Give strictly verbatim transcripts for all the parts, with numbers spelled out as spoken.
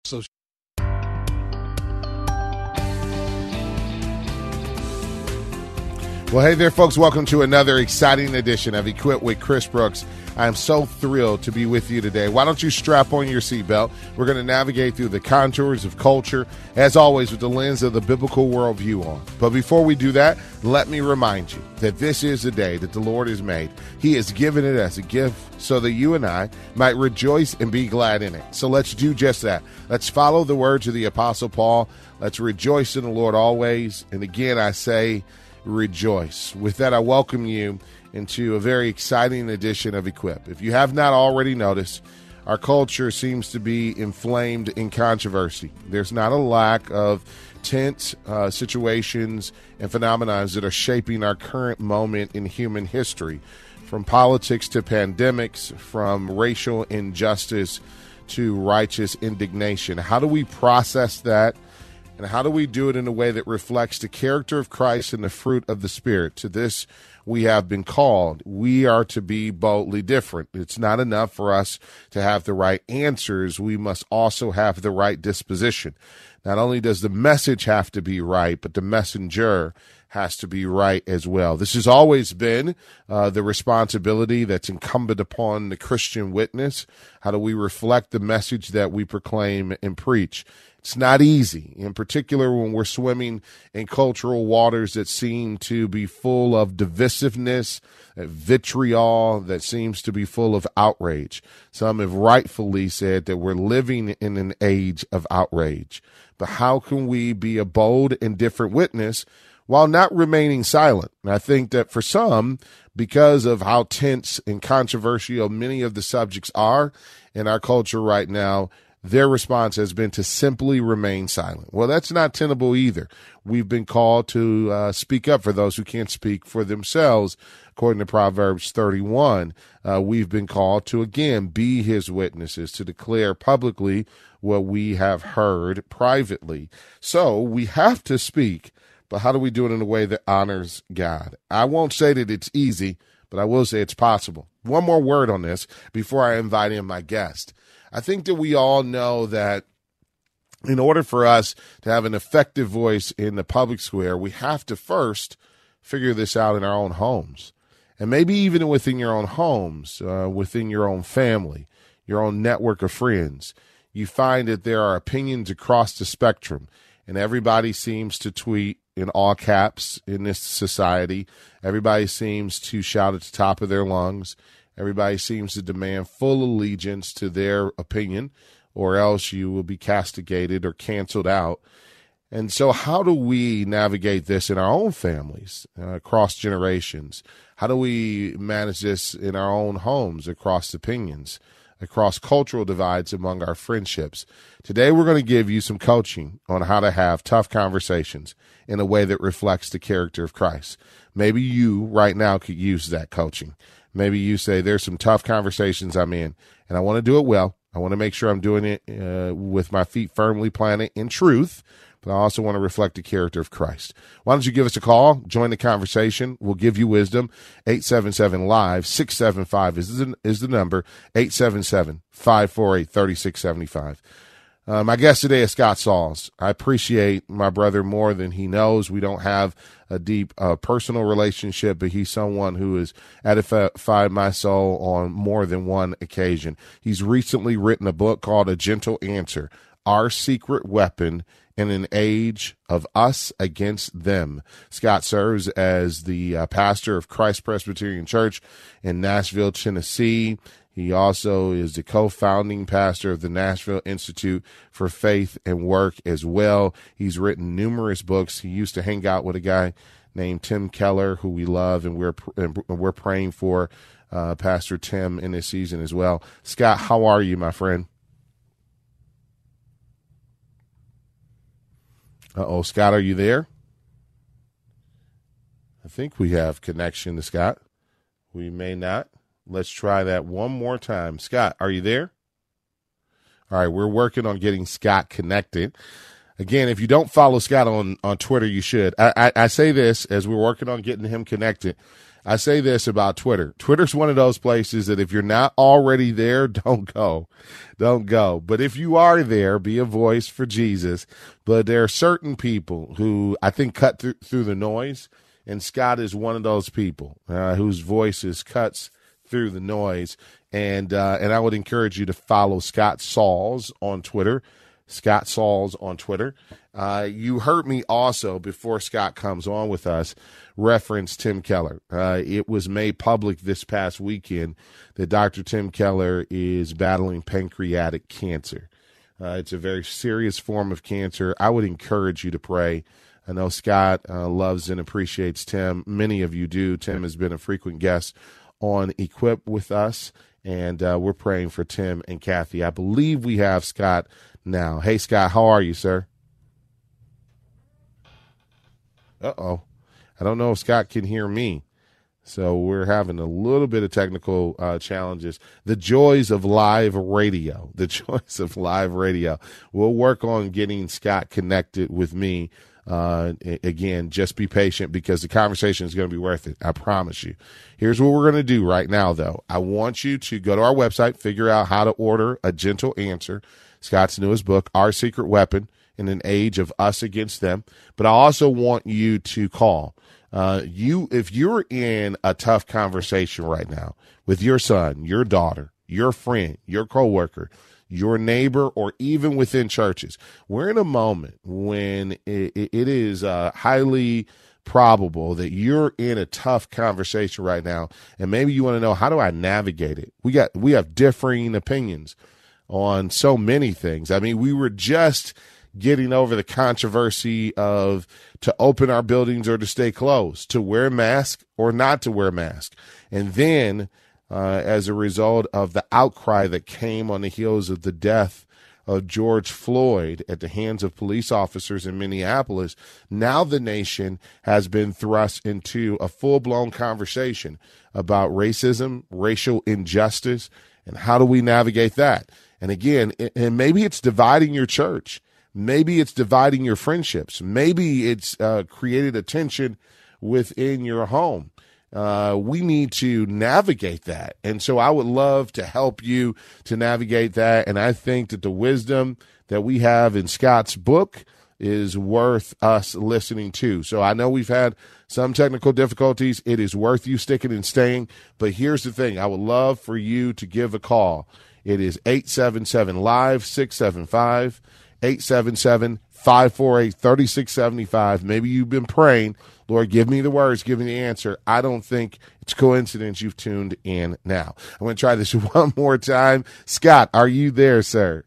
So. Well, hey there, folks. Welcome to another exciting edition of Equip with Chris Brooks. I am so thrilled to be with you today. Why don't you strap on your seatbelt? We're going to navigate through the contours of culture, as always, with the lens of the biblical worldview on. But before we do that, let me remind you that this is the day that the Lord has made. He has given it as a gift so that you and I might rejoice and be glad in it. So let's do just that. Let's follow the words of the Apostle Paul. Let's rejoice in the Lord always. And again, I say, rejoice. With that, I welcome you into a very exciting edition of Equip. If you have not already noticed, our culture seems to be inflamed in controversy. There's not a lack of tense uh, situations and phenomena that are shaping our current moment in human history, from politics to pandemics, from racial injustice to righteous indignation. How do we process that? And how do we do it in a way that reflects the character of Christ and the fruit of the Spirit? To this we have been called. We are to be boldly different. It's not enough for us to have the right answers. We must also have the right disposition. Not only does the message have to be right, but the messenger has to be right as well. This has always been uh, the responsibility that's incumbent upon the Christian witness. How do we reflect the message that we proclaim and preach? It's not easy, in particular when we're swimming in cultural waters that seem to be full of divisiveness, vitriol, that seems to be full of outrage. Some have rightfully said that we're living in an age of outrage. But how can we be a bold and different witness while not remaining silent? And I think that for some, because of how tense and controversial many of the subjects are in our culture right now, their response has been to simply remain silent. Well, that's not tenable either. We've been called to uh, speak up for those who can't speak for themselves. According to Proverbs thirty-one, uh, we've been called to, again, be his witnesses, to declare publicly what we have heard privately. So we have to speak, but how do we do it in a way that honors God? I won't say that it's easy, but I will say it's possible. One more word on this before I invite in my guest. I think that we all know that in order for us to have an effective voice in the public square, we have to first figure this out in our own homes. And maybe even within your own homes, uh, within your own family, your own network of friends, you find that there are opinions across the spectrum, and everybody seems to tweet in all caps in this society. Everybody seems to shout at the top of their lungs. Everybody seems to demand full allegiance to their opinion, or else you will be castigated or canceled out. And so how do we navigate this in our own families, uh, across generations? How do we manage this in our own homes, across opinions, across cultural divides among our friendships? Today, we're going to give you some coaching on how to have tough conversations in a way that reflects the character of Christ. Maybe you right now could use that coaching. Maybe you say, there's some tough conversations I'm in, and I want to do it well. I want to make sure I'm doing it uh, with my feet firmly planted in truth, but I also want to reflect the character of Christ. Why don't you give us a call? Join the conversation. We'll give you wisdom. eight seven seven, live, six seven five is the, is the number, eight seven seven, five four eight, three six seven five. Uh, my guest today is Scott Sauls. I appreciate my brother more than he knows. We don't have a deep uh, personal relationship, but he's someone who has edified my soul on more than one occasion. He's recently written a book called A Gentle Answer, Our Secret Weapon in an Age of Us Against Them. Scott serves as the uh, pastor of Christ Presbyterian Church in Nashville, Tennessee. He also is the co-founding pastor of the Nashville Institute for Faith and Work as well. He's written numerous books. He used to hang out with a guy named Tim Keller, who we love, and we're and we're praying for uh, Pastor Tim in this season as well. Scott, how are you, my friend? Uh-oh, Scott, are you there? I think we have connection to Scott. We may not. Let's try that one more time. Scott, are you there? All right, we're working on getting Scott connected. Again, if you don't follow Scott on, on Twitter, you should. I, I, I say this as we're working on getting him connected. I say this about Twitter. Twitter's one of those places that if you're not already there, don't go. Don't go. But if you are there, be a voice for Jesus. But there are certain people who I think cut through, through the noise, and Scott is one of those people uh, whose voices cuts through the noise. And uh, and I would encourage you to follow Scott Sauls on Twitter. Scott Sauls on Twitter. Uh, you heard me also, before Scott comes on with us, reference Tim Keller. Uh, it was made public this past weekend that Doctor Tim Keller is battling pancreatic cancer. Uh, it's a very serious form of cancer. I would encourage you to pray. I know Scott uh, loves and appreciates Tim. Many of you do. Tim has been a frequent guest on Equip with us, and uh, we're praying for Tim and Kathy. I believe we have Scott now. Hey, Scott, how are you, sir? Uh-oh. I don't know if Scott can hear me. So we're having a little bit of technical uh, challenges. The joys of live radio. The joys of live radio. We'll work on getting Scott connected with me. Uh, again, just be patient, because the conversation is going to be worth it. I promise you. Here's what we're going to do right now, though. I want you to go to our website, figure out how to order A Gentle Answer, Scott's newest book, Our Secret Weapon in an Age of Us Against Them. But I also want you to call. Uh, you, if you're in a tough conversation right now with your son, your daughter, your friend, your coworker, your neighbor, or even within churches, we're in a moment when it, it is uh, highly probable that you're in a tough conversation right now, and maybe you want to know, how do I navigate it? We got we have differing opinions on so many things. I mean, we were just getting over the controversy of to open our buildings or to stay closed, to wear a mask or not to wear a mask. And then uh, as a result of the outcry that came on the heels of the death of George Floyd at the hands of police officers in Minneapolis, now the nation has been thrust into a full-blown conversation about racism, racial injustice, and how do we navigate that? And again, and maybe it's dividing your church. Maybe it's dividing your friendships. Maybe it's uh, created a tension within your home. Uh, we need to navigate that. And so I would love to help you to navigate that. And I think that the wisdom that we have in Scott's book is worth us listening to. So I know we've had some technical difficulties. It is worth you sticking and staying. But here's the thing. I would love for you to give a call. It is eight seven seven, live, six seven five, eight seven seven, five four eight, three six seven five. Maybe you've been praying, Lord, give me the words, give me the answer. I don't think it's coincidence you've tuned in now. I'm going to try this one more time. Scott, are you there, sir?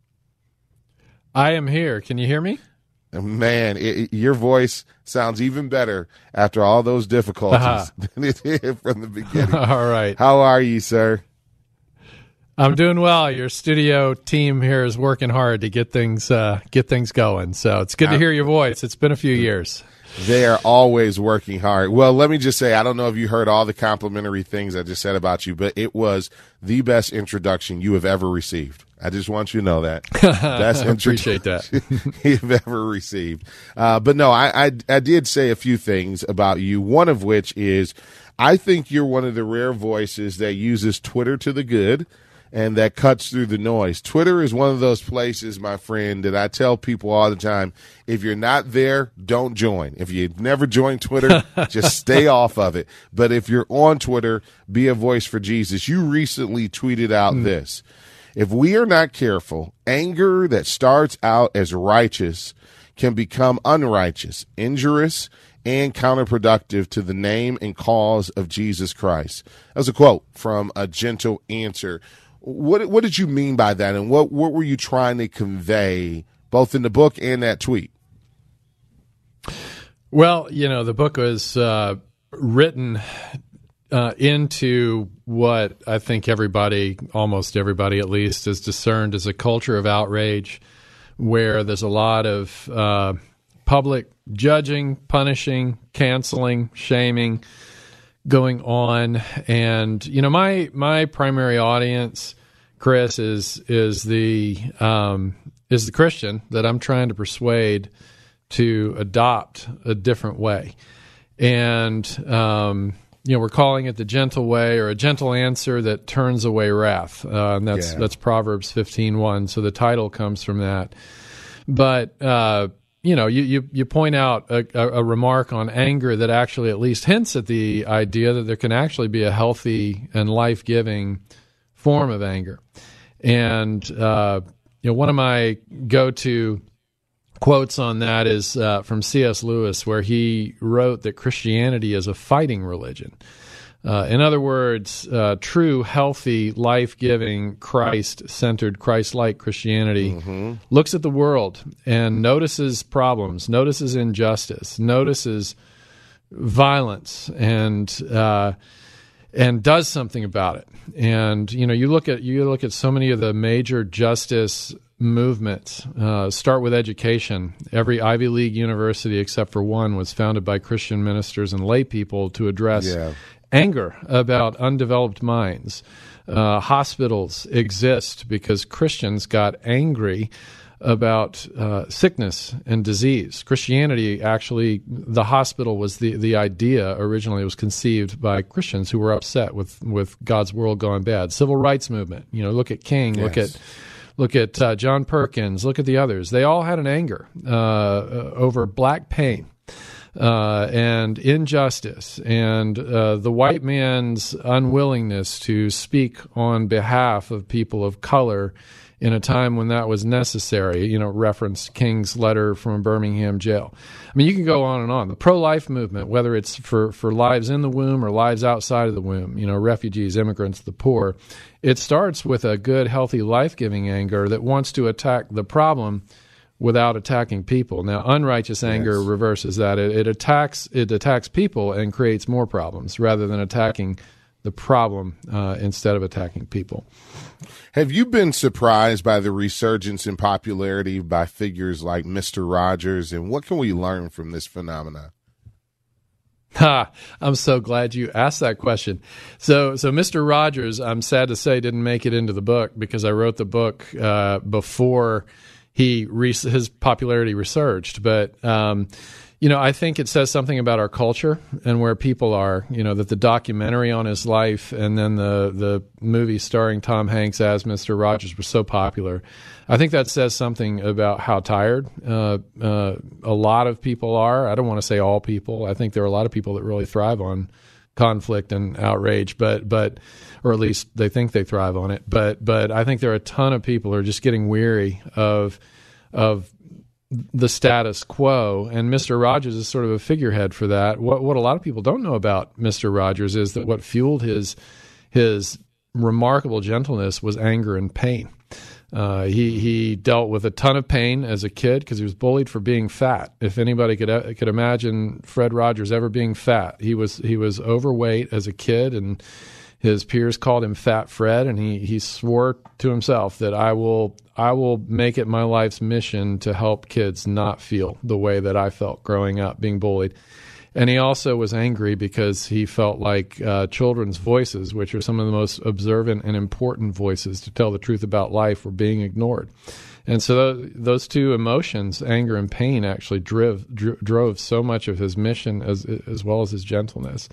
I am here. Can you hear me? Man, it, it, your voice sounds even better after all those difficulties uh-huh. than it did from the beginning. All right. How are you, sir? I'm doing well. Your studio team here is working hard to get things uh, get things going. So it's good to hear your voice. It's been a few years. They are always working hard. Well, let me just say, I don't know if you heard all the complimentary things I just said about you, but it was the best introduction you have ever received. I just want you to know that. Best I appreciate that. you've ever received. Uh, but no, I, I, I did say a few things about you, one of which is I think you're one of the rare voices that uses Twitter to the good and that cuts through the noise. Twitter is one of those places, my friend, that I tell people all the time, if you're not there, don't join. If you've never joined Twitter, just stay off of it. But if you're on Twitter, be a voice for Jesus. You recently tweeted out mm. this. If we are not careful, anger that starts out as righteous can become unrighteous, injurious, and counterproductive to the name and cause of Jesus Christ. That was a quote from A Gentle Answer. What what did you mean by that, and what, what were you trying to convey both in the book and that tweet? Well, you know, the book was uh, written uh, into what I think everybody, almost everybody at least, has discerned as a culture of outrage where there's a lot of uh, public judging, punishing, canceling, shaming going on. And, you know, my my primary audience, Chris, is is the um, is the Christian that I'm trying to persuade to adopt a different way. And um, you know, we're calling it the gentle way, or a gentle answer that turns away wrath. Uh, and that's Yeah. that's Proverbs fifteen one. So the title comes from that. But uh, you know, you, you, you point out a, a, a remark on anger that actually at least hints at the idea that there can actually be a healthy and life-giving form of anger. And uh, you know, one of my go-to quotes on that is uh, from C S Lewis, where he wrote that Christianity is a fighting religion. Uh, in other words, uh, true, healthy, life-giving, Christ-centered, Christ-like Christianity mm-hmm. looks at the world and notices problems, notices injustice, notices violence, and uh, and does something about it. And you know, you look at you look at so many of the major justice movements. Uh, start with education. Every Ivy League university, except for one, was founded by Christian ministers and lay people to address yeah. anger about undeveloped minds. Uh, hospitals exist because Christians got angry about uh, sickness and disease. Christianity, actually, the hospital was the, the idea originally. It was conceived by Christians who were upset with, with God's world going bad. Civil rights movement. You know, look at King, yes. look at look at uh, John Perkins, look at the others. They all had an anger uh, over black pain. Uh, and injustice, and uh, the white man's unwillingness to speak on behalf of people of color in a time when that was necessary. You know, reference King's letter from a Birmingham jail. I mean, you can go on and on. The pro-life movement, whether it's for, for lives in the womb or lives outside of the womb, you know, refugees, immigrants, the poor, it starts with a good, healthy, life-giving anger that wants to attack the problem without attacking people. Now, unrighteous anger yes. reverses that. It, it attacks it attacks people and creates more problems rather than attacking the problem uh, instead of attacking people. Have you been surprised by the resurgence in popularity by figures like Mister Rogers, and what can we learn from this phenomenon? Ha! I'm so glad you asked that question. So, so Mister Rogers, I'm sad to say, didn't make it into the book because I wrote the book uh, before he his popularity resurged. But um, you know, I think it says something about our culture and where people are. You know, that the documentary on his life and then the the movie starring Tom Hanks as Mister Rogers were so popular. I think that says something about how tired uh, uh, a lot of people are. I don't want to say all people. I think there are a lot of people that really thrive on conflict and outrage, but but or at least they think they thrive on it. But but I think there are a ton of people who are just getting weary of of the status quo, and Mister Rogers is sort of a figurehead for that. What what a lot of people don't know about Mister Rogers is that what fueled his his remarkable gentleness was anger and pain. Uh, he he dealt with a ton of pain as a kid because he was bullied for being fat. If anybody could uh, could imagine Fred Rogers ever being fat, he was he was overweight as a kid, and his peers called him Fat Fred, and he he swore to himself that I will I will make it my life's mission to help kids not feel the way that I felt growing up being bullied. And he also was angry because he felt like uh, children's voices, which are some of the most observant and important voices to tell the truth about life, were being ignored. And so th- those two emotions, anger and pain, actually drove, dr- drove so much of his mission as as well as his gentleness.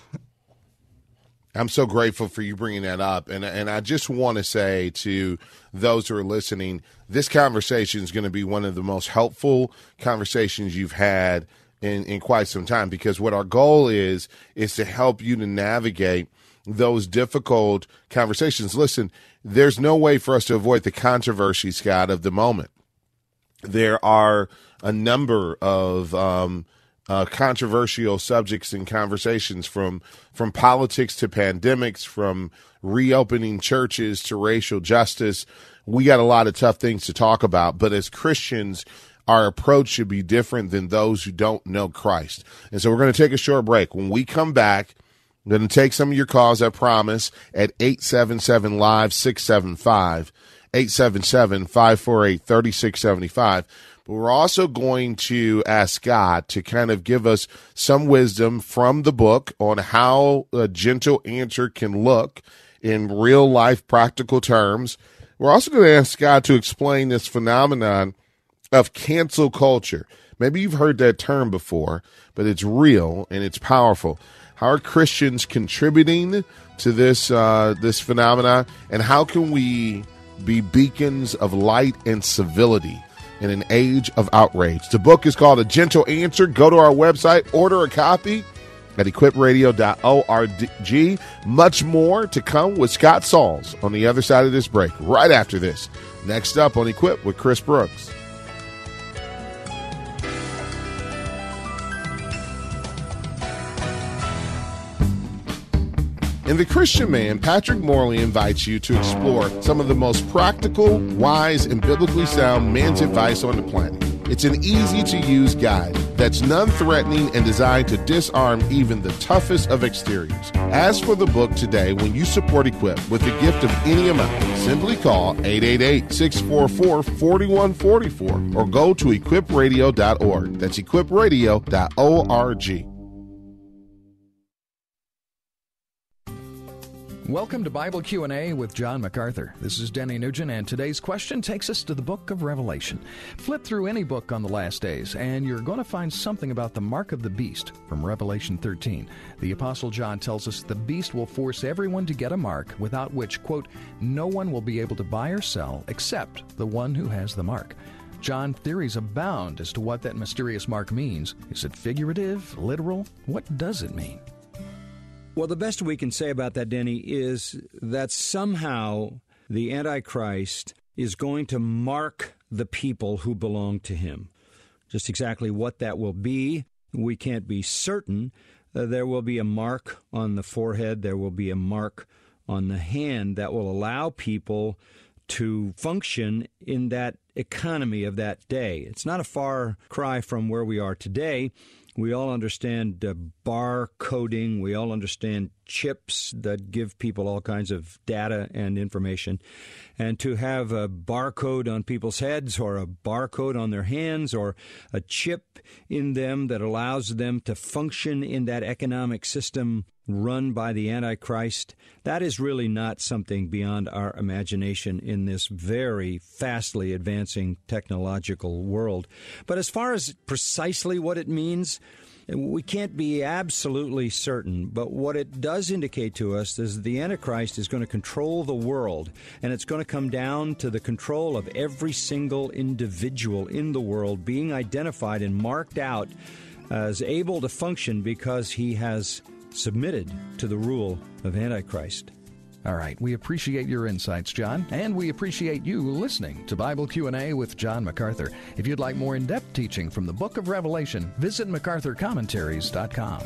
I'm so grateful for you bringing that up. And and I just want to say to those who are listening, this conversation is going to be one of the most helpful conversations you've had in, in quite some time, because what our goal is, is to help you to navigate those difficult conversations. Listen, there's no way for us to avoid the controversy, Scott, of the moment. There are a number of um, uh, controversial subjects and conversations, from from politics to pandemics, from reopening churches to racial justice. We got a lot of tough things to talk about, but as Christians, our approach should be different than those who don't know Christ. And so we're going to take a short break. When we come back, I'm going to take some of your calls, I promise, at eight seven seven, live, six seven five, eight seven seven, five four eight, three six seven five. But we're also going to ask God to kind of give us some wisdom from the book on how a gentle answer can look in real life, practical terms. We're also going to ask God to explain this phenomenon of cancel culture. Maybe you've heard that term before, but it's real and it's powerful. How are Christians contributing to this uh, this phenomenon, and how can we be beacons of light and civility in an age of outrage? The book is called A Gentle Answer. Go to our website, order a copy at equip radio dot org. Much more to come with Scott Sauls on the other side of this break, right after this. Next up on Equip with Chris Brooks. In The Christian Man, Patrick Morley invites you to explore some of the most practical, wise, and biblically sound man's advice on the planet. It's an easy-to-use guide that's non-threatening and designed to disarm even the toughest of exteriors. Ask for the book today when you support Equip with a gift of any amount. Simply call eight eight eight, six four four, four one four four or go to equip radio dot org. That's equip radio dot org. Welcome to Bible Q and A with John MacArthur. This is Denny Nugent, and today's question takes us to the book of Revelation. Flip through any book on the last days, and you're going to find something about the mark of the beast from Revelation thirteen. The Apostle John tells us the beast will force everyone to get a mark, without which, quote, no one will be able to buy or sell except the one who has the mark. John, theories abound as to what that mysterious mark means. Is it figurative, literal? What does it mean? Well, the best we can say about that, Denny, is that somehow the Antichrist is going to mark the people who belong to him. Just exactly what that will be, we can't be certain. Uh, there will be a mark on the forehead. There will be a mark on the hand that will allow people to function in that economy of that day. It's not a far cry from where we are today. We all understand uh, bar coding. We all understand chips that give people all kinds of data and information. And to have a barcode on people's heads or a barcode on their hands or a chip in them that allows them to function in that economic system run by the Antichrist, that is really not something beyond our imagination in this very fastly advancing technological world. But as far as precisely what it means, we can't be absolutely certain, but what it does indicate to us is that the Antichrist is going to control the world, and it's going to come down to the control of every single individual in the world being identified and marked out as able to function because he has submitted to the rule of Antichrist. All right, we appreciate your insights, John, and we appreciate you listening to Bible Q and A with John MacArthur. If you'd like more in-depth teaching from the book of Revelation, visit macarthur commentaries dot com.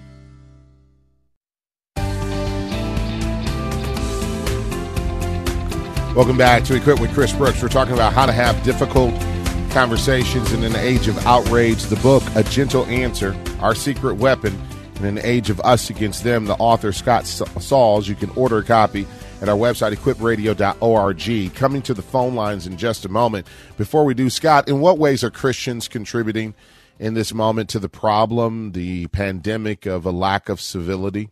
Welcome back to Equip with Chris Brooks. We're talking about how to have difficult conversations in an age of outrage. The book, A Gentle Answer, Our Secret Weapon in an Age of Us Against Them. The author, Scott Sauls. You can order a copy at our website, equip radio dot org. Coming to the phone lines in just a moment. Before we do, Scott, in what ways are Christians contributing in this moment to the problem, the pandemic of a lack of civility?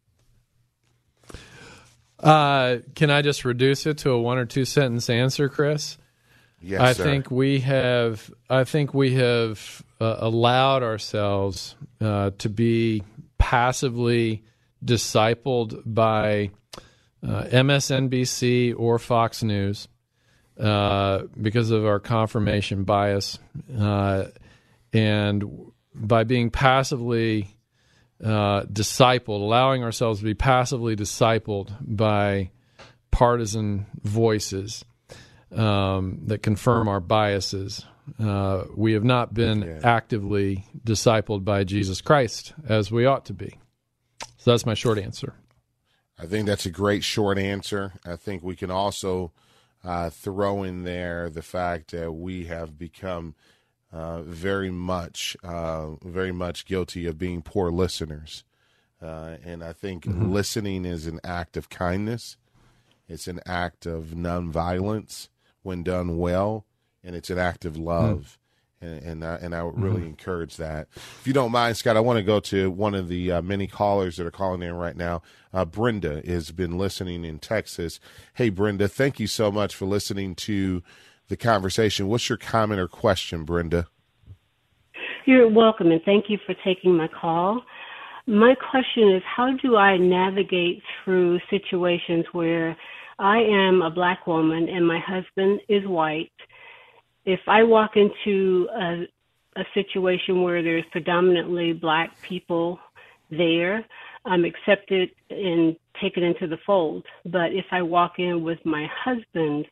Uh, can I just reduce it to a one or two sentence answer, Chris? Yes, I sir. think we have. I think we have uh, allowed ourselves uh, to be passively discipled by uh, M S N B C or Fox News uh, because of our confirmation bias, uh, and by being passively uh, discipled, allowing ourselves to be passively discipled by partisan voices Um, that confirm our biases. Uh, we have not been okay. actively discipled by Jesus Christ as we ought to be. So that's my short answer. I think that's a great short answer. I think we can also uh, throw in there the fact that we have become uh, very much, uh, very much guilty of being poor listeners. Uh, and I think mm-hmm. listening is an act of kindness. It's an act of nonviolence when done well, and it's an act of love, mm. and and I, and I would really mm-hmm. encourage that. If you don't mind, Scott, I want to go to one of the uh, many callers that are calling in right now. Uh, Brenda has been listening in Texas. Hey, Brenda, thank you so much for listening to the conversation. What's your comment or question, Brenda? You're welcome, and thank you for taking my call. my question is, how do I navigate through situations where I am a black woman and my husband is white? If I walk into a, a situation where there's predominantly black people there, I'm accepted and taken into the fold. But if I walk in with my husband,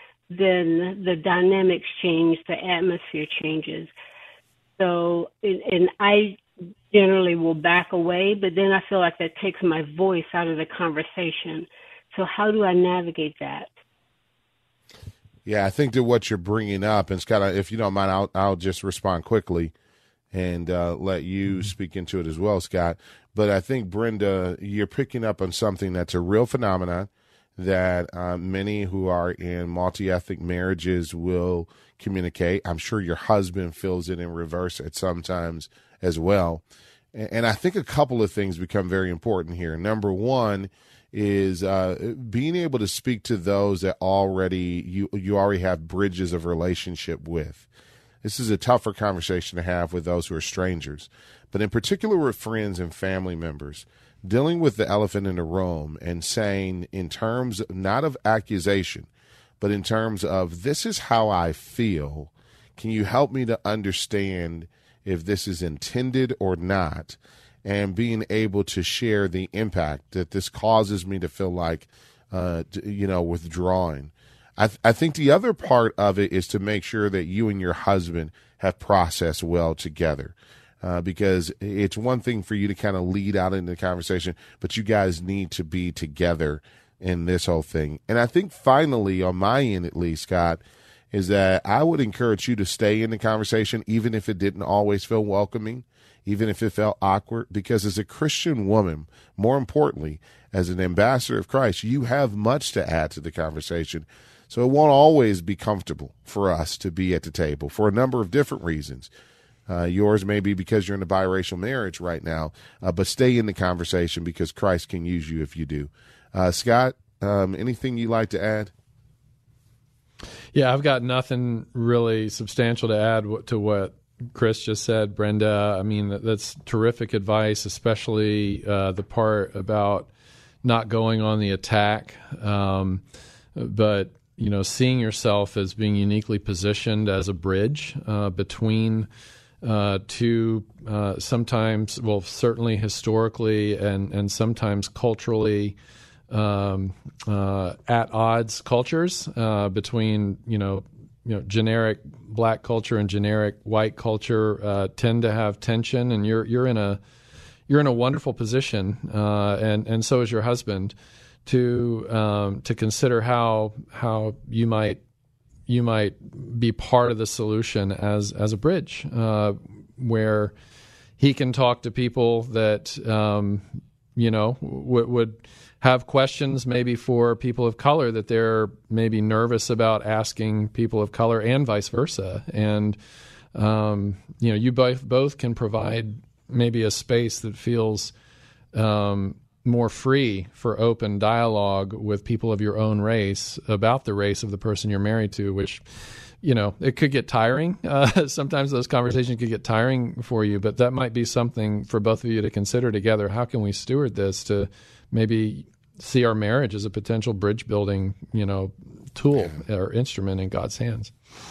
then the dynamics change, the atmosphere changes. So, and, and I generally will back away, but then I feel like that takes my voice out of the conversation. So how do I navigate that? Yeah, I think that what you're bringing up, and Scott, if you don't mind, I'll, I'll just respond quickly and uh, let you speak into it as well, Scott. But I think, Brenda, you're picking up on something that's a real phenomenon that uh, many who are in multi-ethnic marriages will communicate. I'm sure your husband feels it in reverse at sometimes as well. And, and I think a couple of things become very important here. Number one is uh, being able to speak to those that already you you already have bridges of relationship with. This is a tougher conversation to have with those who are strangers, but in particular with friends and family members, dealing with the elephant in the room and saying in terms not of accusation, but in terms of this is how I feel. Can you help me to understand if this is intended or not? And being able to share the impact that this causes me to feel like, uh, you know, withdrawing. I, th- I think the other part of it is to make sure that you and your husband have processed well together. Uh, because it's one thing for you to kind of lead out into the conversation, but you guys need to be together in this whole thing. And I think finally, on my end at least, Scott, is that I would encourage you to stay in the conversation, even if it didn't always feel welcoming, even if it felt awkward, because as a Christian woman, more importantly, as an ambassador of Christ, you have much to add to the conversation. So it won't always be comfortable for us to be at the table for a number of different reasons. Uh, yours may be because you're in a biracial marriage right now, uh, but stay in the conversation because Christ can use you if you do. Uh, Scott, um, anything you'd like to add? Yeah, I've got nothing really substantial to add to what Chris just said, Brenda. I mean, that's terrific advice, especially uh, the part about not going on the attack, um, but you know, seeing yourself as being uniquely positioned as a bridge uh, between uh, two, uh, sometimes, well, certainly historically and, and sometimes culturally um, uh, at odds cultures uh, between, you know, you know, generic black culture and generic white culture uh, tend to have tension, and you're you're in a you're in a wonderful position, uh, and and so is your husband, to um, to consider how how you might you might be part of the solution as as a bridge, uh, where he can talk to people that um, you know w- would have questions maybe for people of color that they're maybe nervous about asking people of color, and vice versa. And um, you know, you both both can provide maybe a space that feels um, more free for open dialogue with people of your own race about the race of the person you're married to, which, you know, it could get tiring. Uh, sometimes those conversations could get tiring for you, but that might be something for both of you to consider together. How can we steward this to maybe see our marriage as a potential bridge building, you know, tool or instrument in God's hands?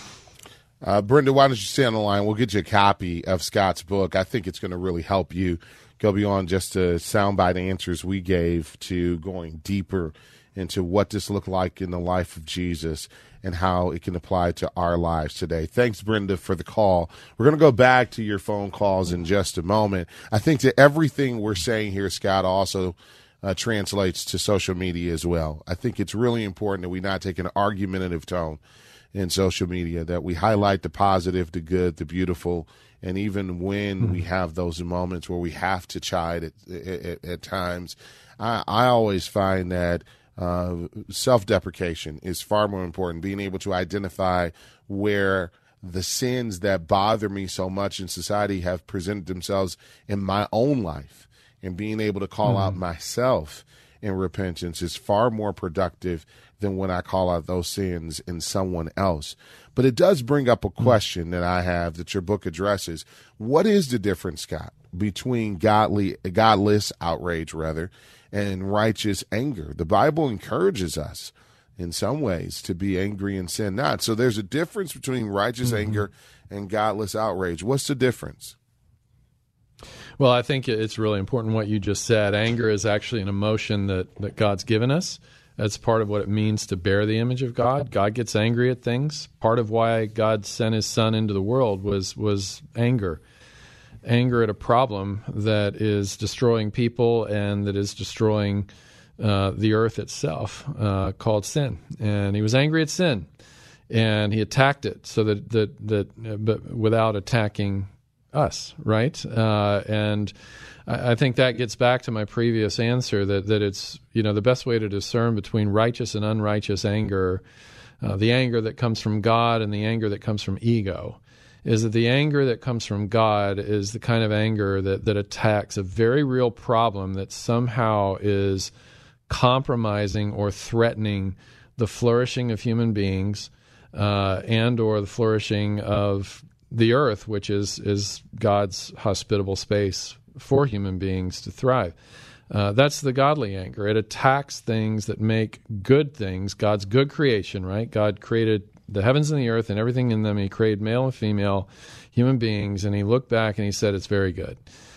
Uh, Brenda, why don't you stay on the line? We'll get you a copy of Scott's book. I think it's going to really help you go beyond just the soundbite answers we gave to going deeper into what this looked like in the life of Jesus and how it can apply to our lives today. Thanks, Brenda, for the call. We're going to go back to your phone calls in just a moment. I think that everything we're saying here, Scott, also uh, translates to social media as well. I think it's really important that we not take an argumentative tone in social media, that we highlight the positive, the good, the beautiful, and even when mm-hmm. we have those moments where we have to chide at, at, at times, I, I always find that uh, self-deprecation is far more important, being able to identify where the sins that bother me so much in society have presented themselves in my own life, and being able to call mm-hmm. out myself in repentance is far more productive than when I call out those sins in someone else. But it does bring up a question that I have that your book addresses. What is the difference, Scott, between godly, godless outrage, rather, and righteous anger. The Bible encourages us in some ways to be angry and sin not. So there's a difference between righteous mm-hmm. anger and godless outrage. What's the difference? Well, I think it's really important what you just said. Anger is actually an emotion that, that God's given us. That's part of what it means to bear the image of God. God gets angry at things. Part of why God sent his son into the world was was anger. Anger at a problem that is destroying people and that is destroying uh, the earth itself, uh, called sin. And he was angry at sin, and he attacked it so that, that, that uh, but without attacking us, right? Uh, and I, I think that gets back to my previous answer that, that it's, you know, the best way to discern between righteous and unrighteous anger, uh, the anger that comes from God and the anger that comes from ego, is that the anger that comes from God is the kind of anger that, that attacks a very real problem that somehow is compromising or threatening the flourishing of human beings uh, and or the flourishing of the earth, which is is God's hospitable space for human beings to thrive. Uh, that's the godly anger. It attacks things that make good things, God's good creation, right? God created the heavens and the earth and everything in them. He created male and female human beings, and he looked back and he said, it's very good.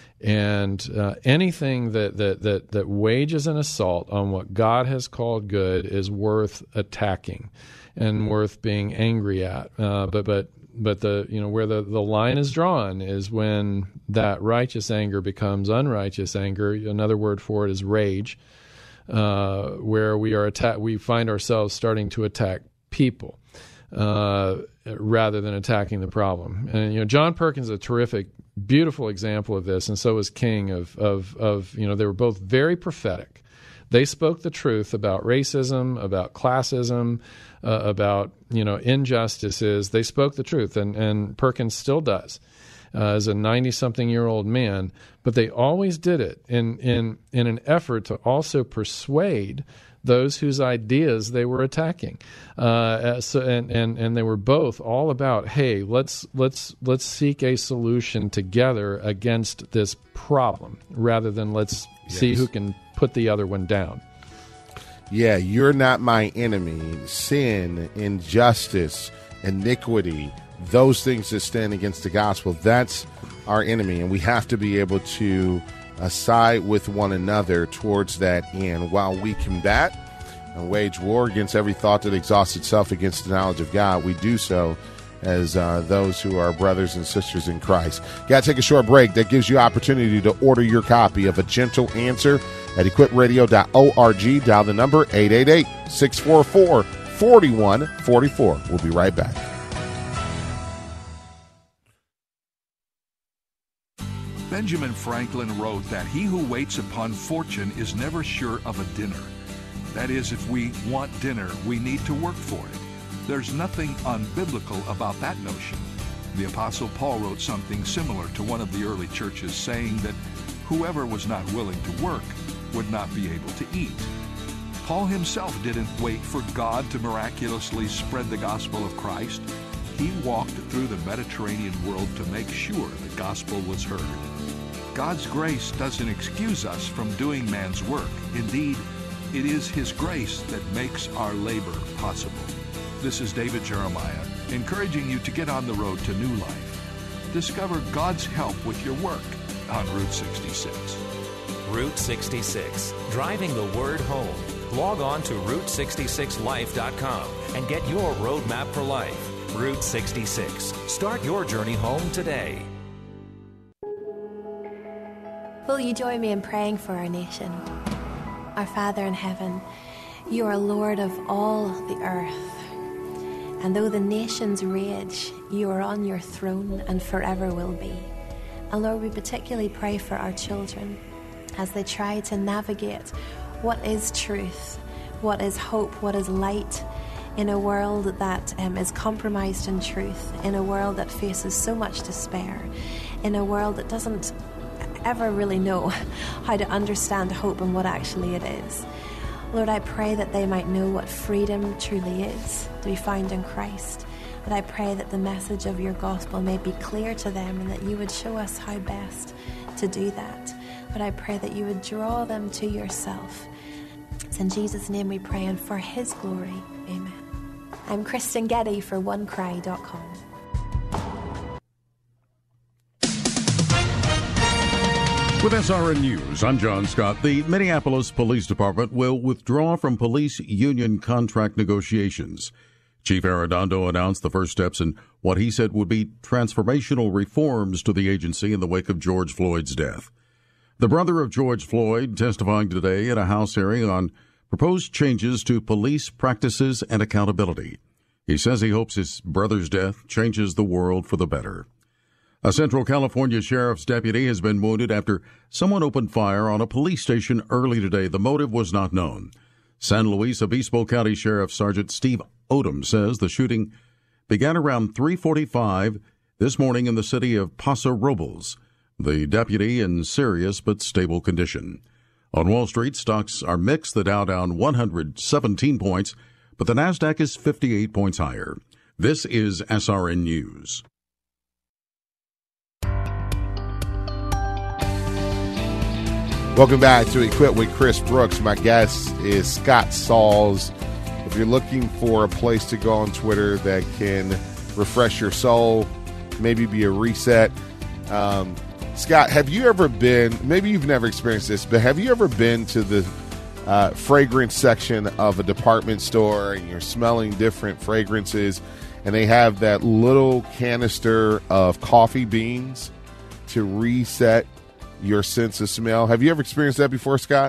And uh, anything that, that, that, that wages an assault on what God has called good is worth attacking and worth being angry at. Uh, but but But the you know where the, the line is drawn is when that righteous anger becomes unrighteous anger. Another word for it is rage, uh, where we are atta- we find ourselves starting to attack people uh, rather than attacking the problem. And you know John Perkins is a terrific, beautiful example of this, and so was King. Of of of you know they were both very prophetic. They spoke the truth about racism, about classism, uh, about you know injustices. They spoke the truth, and, and Perkins still does uh, as a ninety-something-year-old man. But they always did it in, in in an effort to also persuade those whose ideas they were attacking. Uh, so, and, and and they were both all about, hey, let's let's let's seek a solution together against this problem, rather than let's yes. see who can put the other one down. Yeah, you're not my enemy. Sin, injustice, iniquity, those things that stand against the gospel, that's our enemy, and we have to be able to uh, side with one another towards that end while we combat and wage war against every thought that exhausts itself against the knowledge of God. We do so as uh, those who are brothers and sisters in Christ. Got to take a short break. That gives you opportunity to order your copy of A Gentle Answer at equip radio dot org. Dial the number eight eight eight, six four four, four one four four. We'll be right back. Benjamin Franklin wrote that he who waits upon fortune is never sure of a dinner. That is, if we want dinner, we need to work for it. There's nothing unbiblical about that notion. The Apostle Paul wrote something similar to one of the early churches, saying that whoever was not willing to work would not be able to eat. Paul himself didn't wait for God to miraculously spread the gospel of Christ. He walked through the Mediterranean world to make sure the gospel was heard. God's grace doesn't excuse us from doing man's work. Indeed, it is His grace that makes our labor possible. This is David Jeremiah, encouraging you to get on the road to new life. Discover God's help with your work on Route sixty-six. Route sixty-six, driving the word home. Log on to route sixty-six life dot com and get your roadmap for life. Route sixty-six. Start your journey home today. Will you join me in praying for our nation? Our Father in heaven, you are Lord of all the earth. And though the nations rage, you are on your throne and forever will be. And Lord, we particularly pray for our children as they try to navigate what is truth, what is hope, what is light, in a world that um, is compromised in truth, in a world that faces so much despair, in a world that doesn't ever really know how to understand hope and what actually it is. Lord, I pray that they might know what freedom truly is, to be found in Christ. But I pray that the message of your gospel may be clear to them, and that you would show us how best to do that. But I pray that you would draw them to yourself. It's in Jesus' name we pray, and for his glory. Amen. I'm Kristen Getty for one cry dot com. With S R N News, I'm John Scott. The Minneapolis Police Department will withdraw from police union contract negotiations. Chief Arredondo announced the first steps in what he said would be transformational reforms to the agency in the wake of George Floyd's death. The brother of George Floyd testifying today at a House hearing on proposed changes to police practices and accountability. He says he hopes his brother's death changes the world for the better. A Central California sheriff's deputy has been wounded after someone opened fire on a police station early today. The motive was not known. San Luis Obispo County Sheriff Sergeant Steve Odom says the shooting began around three forty-five this morning in the city of Paso Robles. The deputy in serious but stable condition. On Wall Street, stocks are mixed. The Dow down one hundred seventeen points, but the Nasdaq is fifty-eight points higher. This is S R N News. Welcome back to Equip with Chris Brooks. My guest is Scott Sauls. If you're looking for a place to go on Twitter that can refresh your soul, maybe be a reset. Um, Scott, have you ever been, maybe you've never experienced this, but have you ever been to the uh, fragrance section of a department store and you're smelling different fragrances and they have that little canister of coffee beans to reset your sense of smell? Have you ever experienced that before, Scott?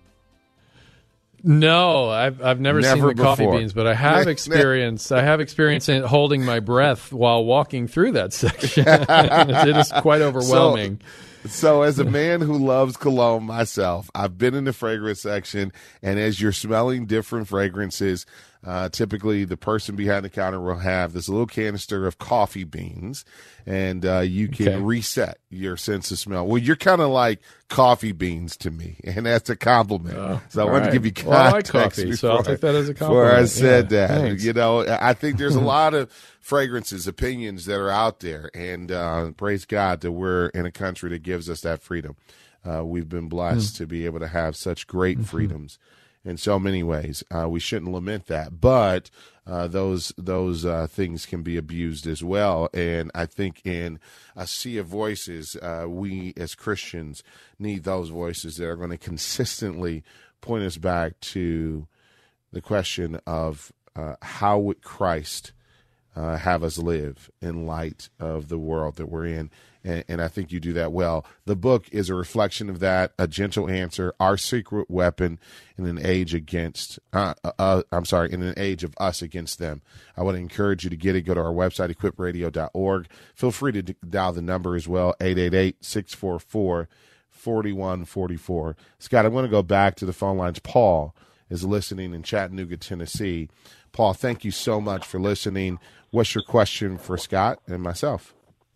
No, I've I've never, Never seen the before. coffee beans, but I have experience. I have experience in holding my breath while walking through that section. It is quite overwhelming. So, so, as a man who loves cologne myself, I've been in the fragrance section, and as you're smelling different fragrances, uh, typically the person behind the counter will have this little canister of coffee beans, and uh, you can Okay. reset your sense of smell. Well, you're kind of like coffee beans to me, and that's a compliment. Oh, so I all wanted right. to give you context. Well, I like coffee, so I'll before- take that as a Before I compliment. said Yeah, that, thanks. you know, I think there's a lot of fragrances, opinions that are out there, and uh, praise God that we're in a country that gives us that freedom. Uh, we've been blessed Mm. to be able to have such great Mm-hmm. freedoms in so many ways. Uh, we shouldn't lament that, but uh, those those uh, things can be abused as well. And I think in a sea of voices, uh, we as Christians need those voices that are going to consistently point us back to the question of uh, how would Christ uh, have us live in light of the world that we're in. And, and I think you do that well. The book is a reflection of that, A Gentle Answer, Our Secret Weapon in an Age Against, uh, uh, I'm sorry, in an age of us against them. I want to encourage you to get it. Go to our website, equip radio dot org. Feel free to d- dial the number as well, eight eight eight, six four four, four one four four. Scott, I'm going to go back to the phone lines. Paul is listening in Chattanooga, Tennessee. Paul, thank you so much for listening. What's your question for Scott and myself?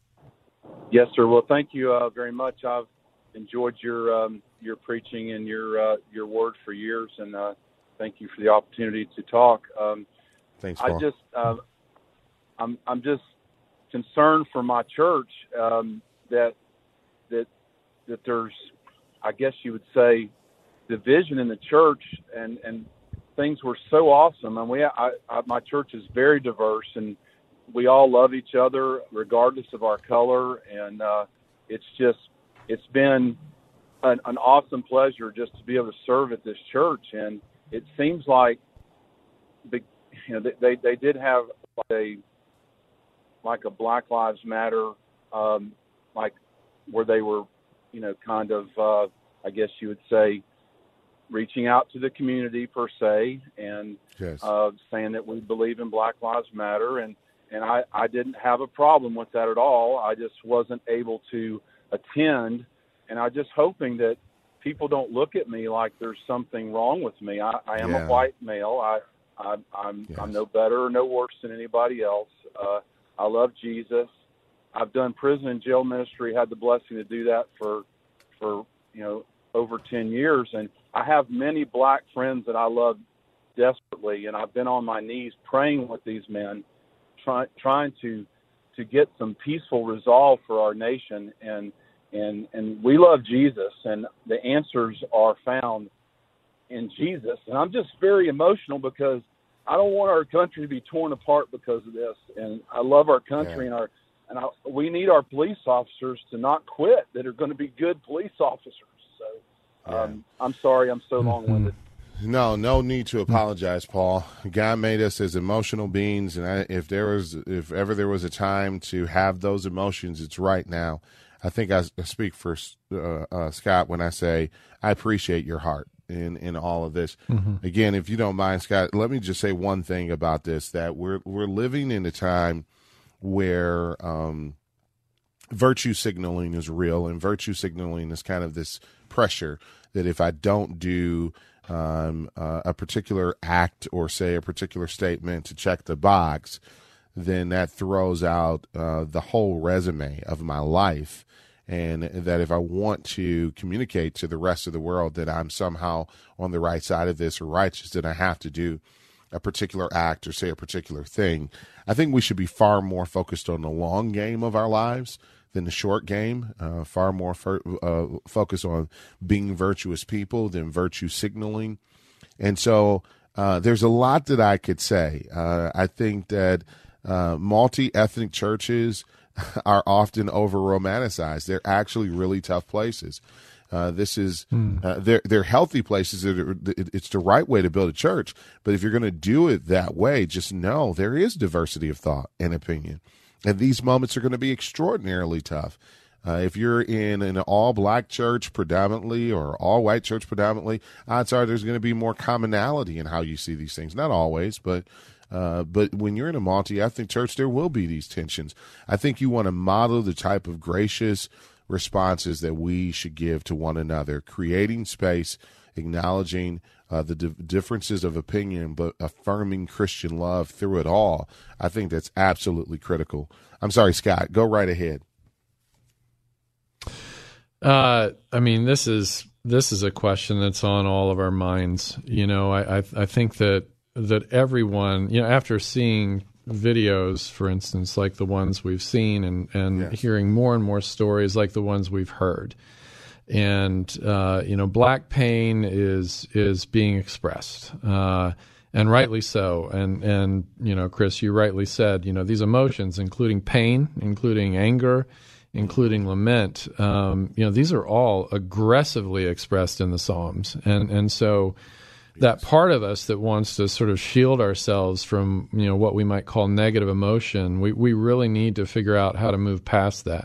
Yes, sir. Well, thank you uh, very much. I've enjoyed your um, your preaching and your uh, your word for years, and uh, thank you for the opportunity to talk. Um, Thanks, Paul. I just uh, I'm I'm just concerned for my church um, that that that there's, I guess you would say, division in the church, and, and things were so awesome. And we I, I, my church is very diverse, and we all love each other regardless of our color, and uh, it's just it's been an, an awesome pleasure just to be able to serve at this church. And it seems like the, you know, they they did have like a like a Black Lives Matter, um, like where they were, you know, kind of uh, I guess you would say, reaching out to the community per se, and Yes. uh, saying that we believe in Black Lives Matter, and And I, I didn't have a problem with that at all. I just wasn't able to attend. And I'm just hoping that people don't look at me like there's something wrong with me. I, I am Yeah. a white male. I, I, I'm, Yes. I'm no better or no worse than anybody else. Uh, I love Jesus. I've done prison and jail ministry, had the blessing to do that for, for you know, over ten years. And I have many black friends that I love desperately. And I've been on my knees praying with these men, Try, trying to to get some peaceful resolve for our nation, and And and we love Jesus, and the answers are found in Jesus. And I'm just very emotional because I don't want our country to be torn apart because of this. And I love our country, yeah. and our and I, we need our police officers to not quit, that are going to be good police officers. So um, yeah. I'm sorry I'm so long-winded. No, no need to apologize, Paul. God made us as emotional beings, and I, if there was, if ever there was a time to have those emotions, it's right now. I think I speak for uh, uh, Scott when I say I appreciate your heart in, in all of this. Mm-hmm. Again, if you don't mind, Scott, let me just say one thing about this: that we're we're living in a time where um, virtue signaling is real, and virtue signaling is kind of this pressure that if I don't do Um, uh, a particular act or say a particular statement to check the box, then that throws out uh, the whole resume of my life. And that if I want to communicate to the rest of the world that I'm somehow on the right side of this or righteous, then I have to do a particular act or say a particular thing. I think we should be far more focused on the long game of our lives than the short game, uh, far more fo- uh, focus on being virtuous people than virtue signaling. And so uh, there's a lot that I could say. Uh, I think that uh, multi-ethnic churches are often over-romanticized. They're actually really tough places. Uh, this is mm. uh, they're they're healthy places. That are, it's the right way to build a church. But if you're going to do it that way, just know there is diversity of thought and opinion. And these moments are going to be extraordinarily tough. Uh, if you're in an all-black church predominantly or all-white church predominantly, odds are there's going to be more commonality in how you see these things. Not always, but uh, but when you're in a multi-ethnic church, there will be these tensions. I think you want to model the type of gracious responses that we should give to one another, creating space, acknowledging Uh, the di- differences of opinion, but affirming Christian love through it all. I think that's absolutely critical. I'm sorry, Scott, go right ahead. Uh, I mean, this is this is a question that's on all of our minds. You know, I I, I think that that everyone, you know, after seeing videos, for instance, like the ones we've seen, and and yes. hearing more and more stories like the ones we've heard. And, uh, you know, black pain is is being expressed, uh, and rightly so. And, and, you know, Chris, you rightly said, you know, these emotions, including pain, including anger, including lament, um, you know, these are all aggressively expressed in the Psalms. And, and so that part of us that wants to sort of shield ourselves from, you know, what we might call negative emotion, we, we really need to figure out how to move past that.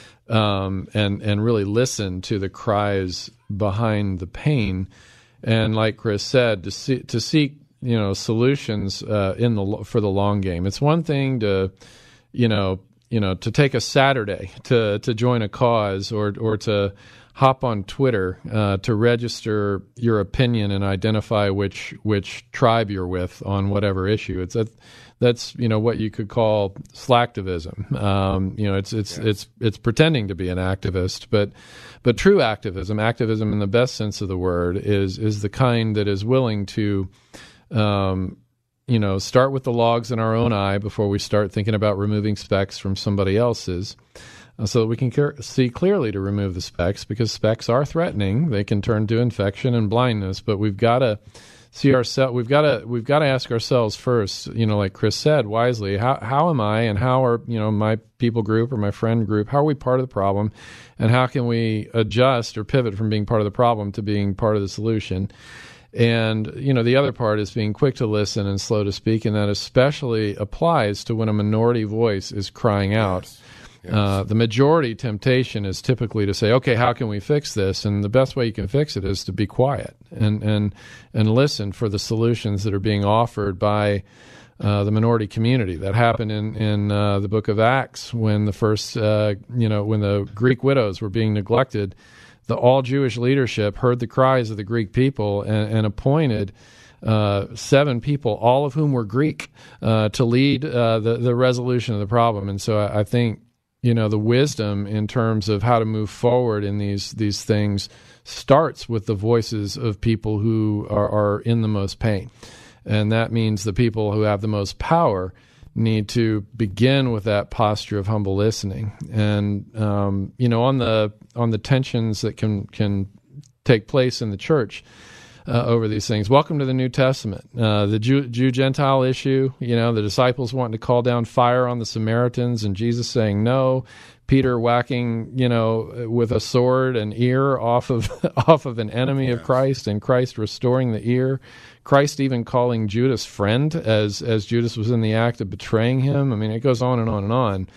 Um, and, and really listen to the cries behind the pain. And like Chris said, to see, to seek, you know, solutions, uh, in the, for the long game. It's one thing to, you know, you know, to take a Saturday to, to join a cause or, or to hop on Twitter, uh, to register your opinion and identify which, which tribe you're with on whatever issue. It's a, That's, you know, what you could call slacktivism. Um, you know, it's it's yes. it's it's pretending to be an activist, but but true activism, activism in the best sense of the word, is is the kind that is willing to, um, you know, start with the logs in our own eye before we start thinking about removing specks from somebody else's, uh, so that we can care- see clearly to remove the specks, because specks are threatening. They can turn to infection and blindness, but we've got to see ourselves. We've got to we've got to ask ourselves first. You know, like Chris said wisely, how how am I, and how are, you know, my people group or my friend group? How are we part of the problem, and how can we adjust or pivot from being part of the problem to being part of the solution? And, you know, the other part is being quick to listen and slow to speak, and that especially applies to when a minority voice is crying out. Yes. Yes. Uh, the majority temptation is typically to say, okay, how can we fix this? And the best way you can fix it is to be quiet and and, and listen for the solutions that are being offered by uh, the minority community. That happened in, in uh, the book of Acts when the first, uh, you know, when the Greek widows were being neglected. The all-Jewish leadership heard the cries of the Greek people and, and appointed uh, seven people, all of whom were Greek, uh, to lead uh, the, the resolution of the problem. And so I, I think, you know, the wisdom in terms of how to move forward in these these things starts with the voices of people who are, are in the most pain. And that means the people who have the most power need to begin with that posture of humble listening. And um, you know, on the on the tensions that can can take place in the church uh, over these things. Welcome to the New Testament. Uh, the Jew, Jew Gentile issue. You know, the disciples wanting to call down fire on the Samaritans, and Jesus saying no. Peter whacking, you know, with a sword an ear off of off of an enemy of Christ, and Christ restoring the ear. Christ even calling Judas friend as as Judas was in the act of betraying him. I mean, it goes on and on and on.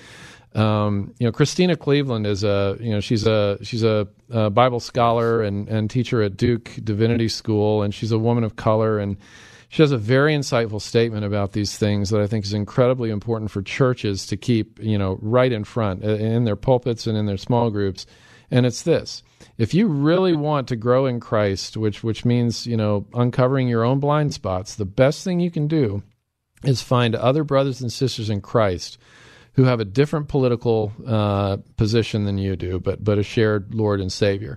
Um, you know, Christina Cleveland is a you know she's a she's a, a Bible scholar and and teacher at Duke Divinity School, and she's a woman of color, and she has a very insightful statement about these things that I think is incredibly important for churches to keep, you know, right in front in their pulpits and in their small groups. And it's this: if you really want to grow in Christ, which which means, you know, uncovering your own blind spots, the best thing you can do is find other brothers and sisters in Christ who have a different political uh, position than you do, but but a shared Lord and Savior,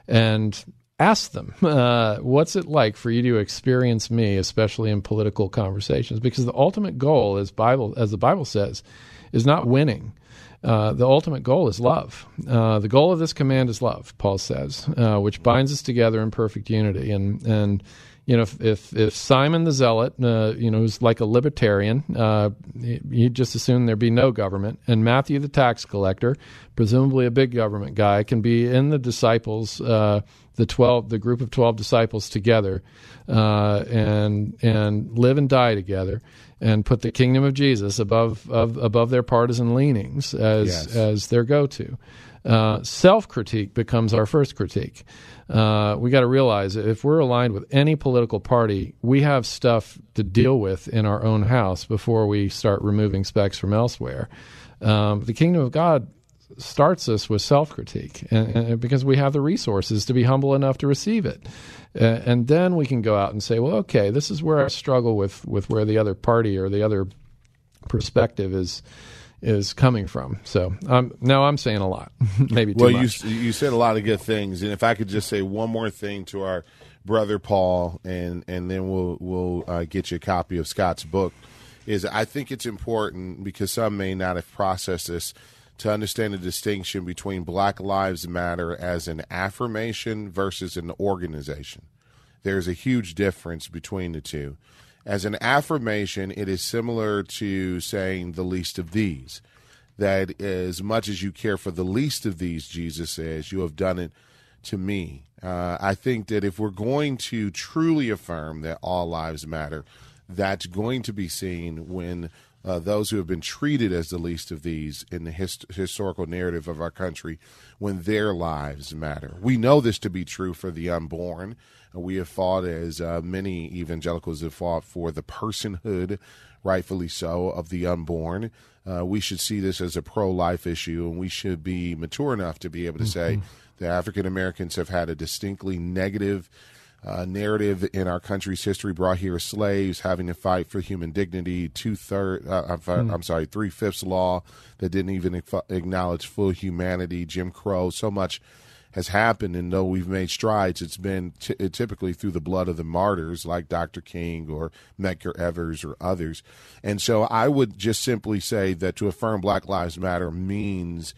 and ask them, uh, what's it like for you to experience me, especially in political conversations? Because the ultimate goal, as Bible, as the Bible says, is not winning. Uh, the ultimate goal is love. Uh, the goal of this command is love, Paul says, uh, which binds us together in perfect unity. And and you know, if if, if Simon the Zealot, uh, you know, who's like a libertarian, uh, he'd just assume there'd be no government, and Matthew the tax collector, presumably a big government guy, can be in the disciples. Uh, the twelve, the group of twelve disciples together, uh, and and live and die together, and put the kingdom of Jesus above of, above their partisan leanings as Yes. as their go-to. Uh, self-critique becomes our first critique. Uh, we got to realize that if we're aligned with any political party, we have stuff to deal with in our own house before we start removing specks from elsewhere. Um, the kingdom of God starts us with self-critique, and, and because we have the resources to be humble enough to receive it. Uh, and then we can go out and say, well, okay, this is where I struggle with, with where the other party or the other perspective is is coming from. So um, now I'm saying a lot, maybe too well, much. you you said a lot of good things, and if I could just say one more thing to our brother Paul, and and then we'll we'll uh, get you a copy of Scott's book, is I think it's important, because some may not have processed this, to understand the distinction between Black Lives Matter as an affirmation versus an organization. There's a huge difference between the two. As an affirmation, it is similar to saying the least of these, that as much as you care for the least of these, Jesus says, you have done it to me. Uh, I think that if we're going to truly affirm that all lives matter, that's going to be seen when Uh, those who have been treated as the least of these in the hist- historical narrative of our country, when their lives matter. We know this to be true for the unborn. Uh, we have fought, as uh, many evangelicals have fought, for the personhood, rightfully so, of the unborn. Uh, we should see this as a pro-life issue, and we should be mature enough to be able to say that African Americans have had a distinctly negative Uh, narrative in our country's history, brought here as slaves, having to fight for human dignity, two-thirds, uh, I'm, mm. I'm sorry, three-fifths law that didn't even acknowledge full humanity, Jim Crow. So much has happened, and though we've made strides, it's been t- typically through the blood of the martyrs like Doctor King or Medgar Evers or others. And so I would just simply say that to affirm Black Lives Matter means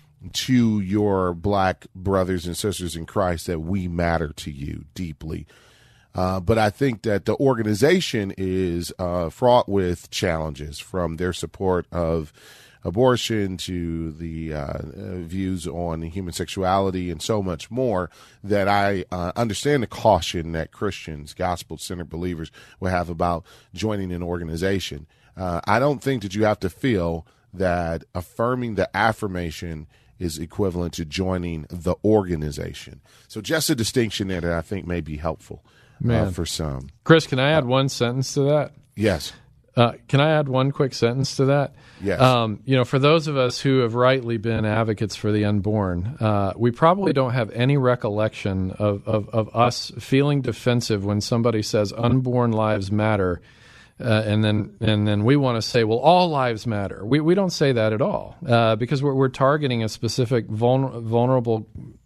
to your Black brothers and sisters in Christ that we matter to you deeply. Uh, but I think that the organization is uh, fraught with challenges, from their support of abortion to the uh, views on human sexuality and so much more, that I uh, understand the caution that Christians, gospel-centered believers, will have about joining an organization. Uh, I don't think that you have to feel that affirming the affirmation is equivalent to joining the organization. So just a distinction there that I think may be helpful uh, for some. Chris, can I add one sentence to that? Yes. Uh, can I add one quick sentence to that? Yes. Um, you know, for those of us who have rightly been advocates for the unborn, uh, we probably don't have any recollection of, of, of us feeling defensive when somebody says unborn lives matter. Uh, and then and then we want to say, well, all lives matter. We we don't say that at all, uh, because we're we're targeting a specific vulner- vulnerable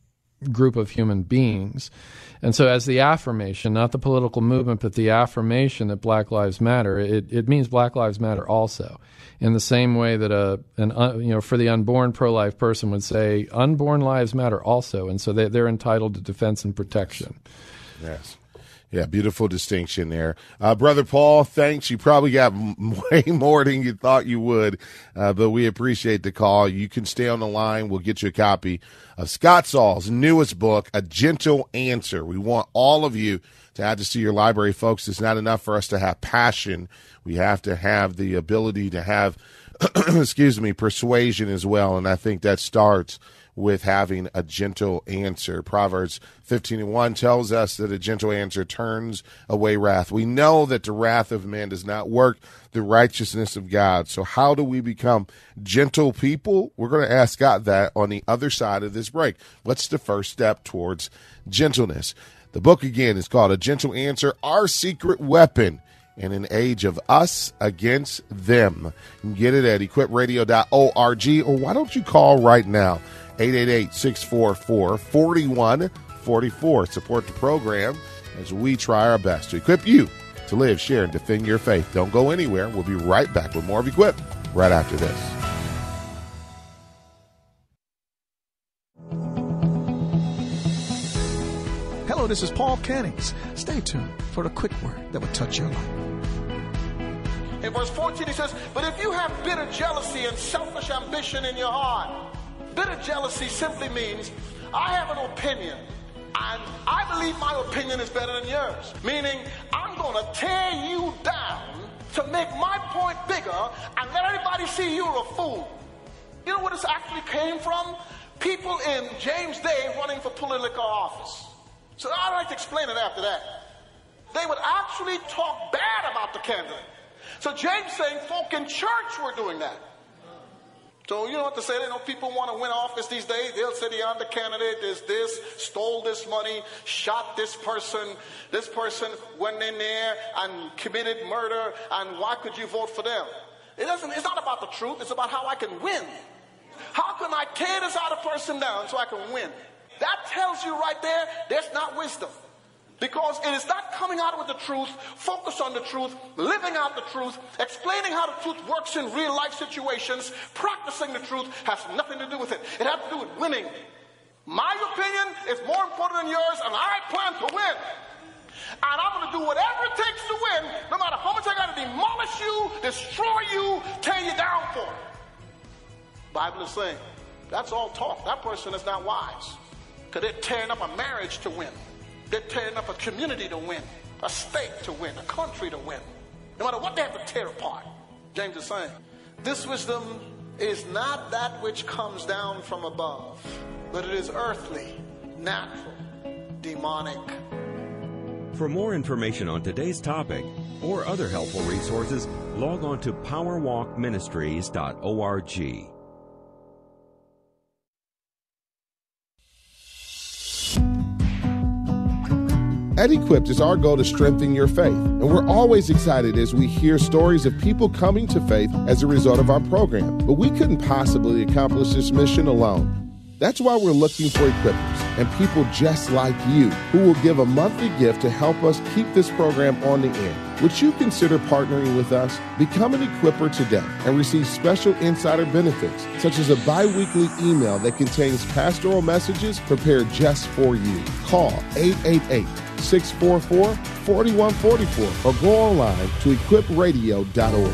group of human beings. And so as the affirmation, not the political movement, but the affirmation that Black Lives Matter, it, it means Black Lives Matter also. In the same way that a an uh, you know for the unborn pro-life person would say, unborn lives matter also, and so they, they're entitled to defense and protection. Yes. Yeah, beautiful distinction there. Uh, Brother Paul, thanks. You probably got m- way more than you thought you would, uh, but we appreciate the call. You can stay on the line. We'll get you a copy of Scott Saul's newest book, A Gentle Answer. We want all of you to add this to your library, folks. It's not enough for us to have passion. We have to have the ability to have, excuse me, persuasion as well, and I think that starts with having a gentle answer. Proverbs fifteen and one tells us that a gentle answer turns away wrath. We know that the wrath of man does not work the righteousness of God. So how do we become gentle people? We're going to ask God that on the other side of this break. What's the first step towards gentleness? The book, again, is called A Gentle Answer, Our Secret Weapon in an Age of Us Against Them. You can get it at equip radio dot org, or why don't you call right now? eight eight eight, six four four, four one four four. Support the program as we try our best to equip you to live, share, and defend your faith. Don't go anywhere. We'll be right back with more of Equip right after this. Hello, this is Paul Cannings. Stay tuned for the quick word that will touch your life. In verse fourteen, he says, but if you have bitter jealousy and selfish ambition in your heart. Bitter jealousy simply means I have an opinion, and I believe my opinion is better than yours. Meaning, I'm going to tear you down to make my point bigger and let everybody see you're a fool. You know where this actually came from? People in James' day running for political office. So I'd like to explain it after that. They would actually talk bad about the candidate. So James saying folk in church were doing that. So you know what to say? They know people want to win office these days. They'll say the other candidate is this, stole this money, shot this person. This person went in there and committed murder, and why could you vote for them? It doesn't. It's not about the truth. It's about how I can win. How can I tear this other person down so I can win? That tells you right there, there's not wisdom. Because it is not coming out with the truth, focus on the truth, living out the truth, explaining how the truth works in real life situations, practicing the truth has nothing to do with it. It has to do with winning. My opinion is more important than yours, and I plan to win. And I'm going to do whatever it takes to win, no matter how much I got to demolish you, destroy you, tear you down for it. Bible is saying, that's all talk. That person is not wise. Because they're tearing up a marriage to win. They're tearing up a community to win, a state to win, a country to win. No matter what they have to tear apart. James is saying, this wisdom is not that which comes down from above, but it is earthly, natural, demonic. For more information on today's topic or other helpful resources, log on to power walk ministries dot org. At Equipped, it's our goal to strengthen your faith, and we're always excited as we hear stories of people coming to faith as a result of our program. But we couldn't possibly accomplish this mission alone. That's why we're looking for equippers and people just like you who will give a monthly gift to help us keep this program on the air. Would you consider partnering with us? Become an equipper today and receive special insider benefits, such as a bi-weekly email that contains pastoral messages prepared just for you. Call eight eight eight, six four four, four one four four or go online to equip radio dot org.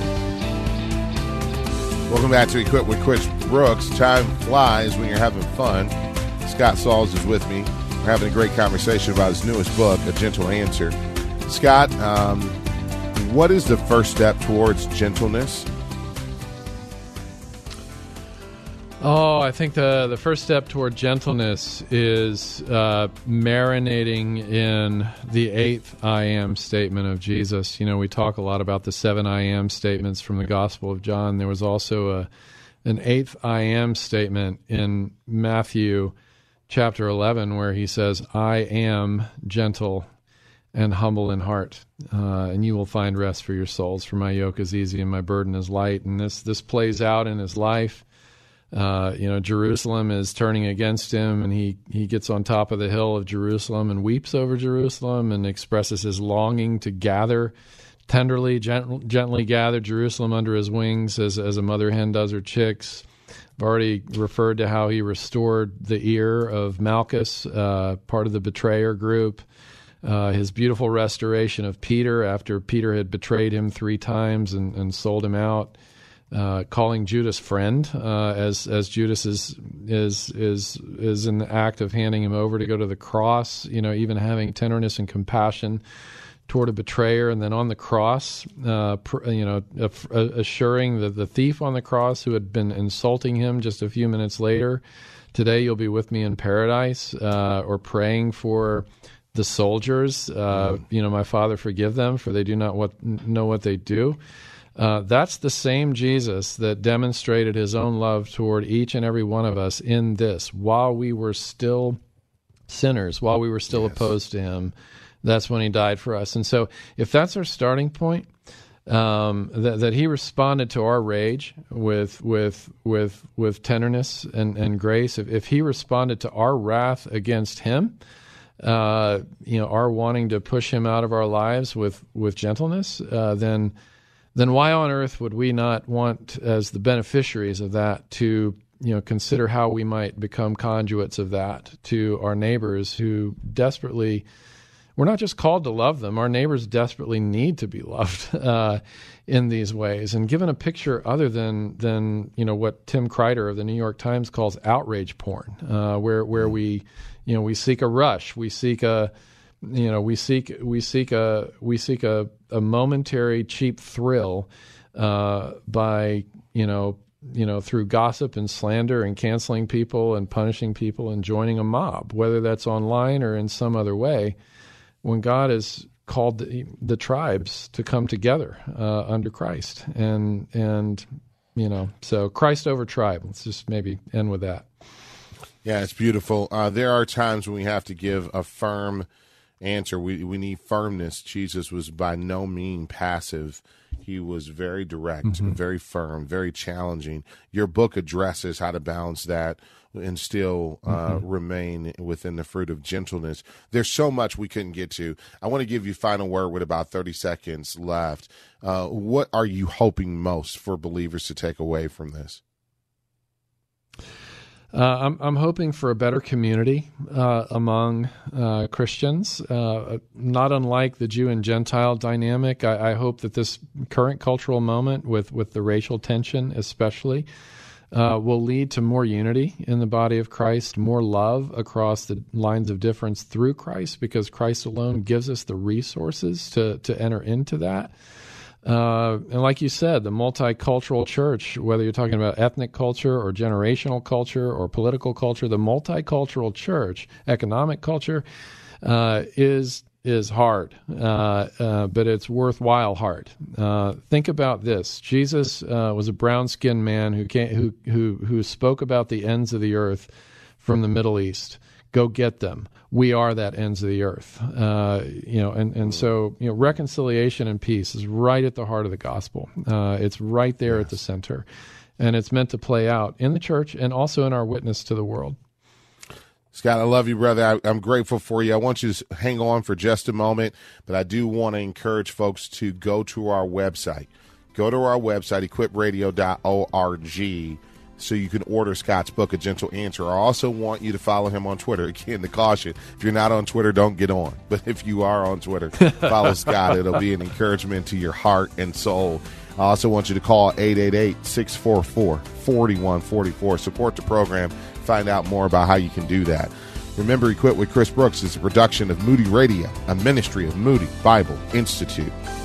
Welcome back to Equip with Chris Brooks. Time flies when you're having fun. Scott Sauls is with me. We're having a great conversation about his newest book, A Gentle Answer. Scott, um, what is the first step towards gentleness? Oh, I think the, the first step toward gentleness is uh, marinating in the eighth I am statement of Jesus. You know, we talk a lot about the seven I am statements from the Gospel of John. There was also a an eighth I am statement in Matthew chapter eleven where he says, I am gentle and humble in heart, uh, and you will find rest for your souls, for my yoke is easy and my burden is light. And this, this plays out in his life. Uh, you know, Jerusalem is turning against him, and he, he gets on top of the hill of Jerusalem and weeps over Jerusalem and expresses his longing to gather, tenderly, gent- gently gather Jerusalem under his wings as, as a mother hen does her chicks. I've already referred to how he restored the ear of Malchus, uh, part of the betrayer group. Uh, his beautiful restoration of Peter after Peter had betrayed him three times and, and sold him out. Uh, calling Judas friend, uh, as as Judas is is is is in the act of handing him over to go to the cross. You know, even having tenderness and compassion toward a betrayer, and then on the cross, uh, pr- you know, assuring the the thief on the cross who had been insulting him just a few minutes later, today you'll be with me in paradise, uh, or praying for the soldiers. Uh, you know, my Father, forgive them, for they do not what know what they do. Uh, that's the same Jesus that demonstrated his own love toward each and every one of us in this. While we were still sinners, while we were still yes. opposed to him, that's when he died for us. And so if that's our starting point, um, that, that he responded to our rage with with with with tenderness and, and grace, if, if he responded to our wrath against him, uh, you know, our wanting to push him out of our lives with, with gentleness, uh, then... then why on earth would we not want, as the beneficiaries of that, to you know consider how we might become conduits of that to our neighbors who desperately, we're not just called to love them, our neighbors desperately need to be loved uh, in these ways. And given a picture other than than you know what Tim Kreider of the New York Times calls outrage porn, uh, where where we you know we seek a rush, we seek a You know, we seek we seek a we seek a, a momentary cheap thrill uh, by you know you know through gossip and slander and canceling people and punishing people and joining a mob, whether that's online or in some other way. When God has called the, the tribes to come together uh, under Christ, and and you know, so Christ over tribe. Let's just maybe end with that. Yeah, it's beautiful. Uh, there are times when we have to give a firm answer. We we need firmness. Jesus was by no means passive. He was very direct, mm-hmm. very firm, very challenging. Your book addresses how to balance that and still uh, mm-hmm. remain within the fruit of gentleness. There's so much we couldn't get to. I want to give you final word with about thirty seconds left. Uh, what are you hoping most for believers to take away from this? Uh, I'm, I'm hoping for a better community uh, among uh, Christians, uh, not unlike the Jew and Gentile dynamic. I, I hope that this current cultural moment, with, with the racial tension especially, uh, will lead to more unity in the body of Christ, more love across the lines of difference through Christ, because Christ alone gives us the resources to, to enter into that. Uh, and like you said, the multicultural church, whether you're talking about ethnic culture or generational culture or political culture, the multicultural church, economic culture, uh, is is hard, uh, uh, but it's worthwhile hard. Uh, think about this: Jesus uh, was a brown-skinned man who came, who who who spoke about the ends of the earth from the Middle East. Go get them. We are that ends of the earth. Uh, you know, and, and so, you know, reconciliation and peace is right at the heart of the gospel. Uh, it's right there yes. at the center. And it's meant to play out in the church and also in our witness to the world. Scott, I love you, brother. I, I'm grateful for you. I want you to hang on for just a moment, but I do want to encourage folks to go to our website. Go to our website, equip radio dot org. So you can order Scott's book, A Gentle Answer. I also want you to follow him on Twitter. Again, the caution, if you're not on Twitter, don't get on. But if you are on Twitter, follow Scott. It'll be an encouragement to your heart and soul. I also want you to call eight eight eight, six four four, four one four four. Support the program. Find out more about how you can do that. Remember, Equip with Chris Brooks is a production of Moody Radio, a ministry of Moody Bible Institute.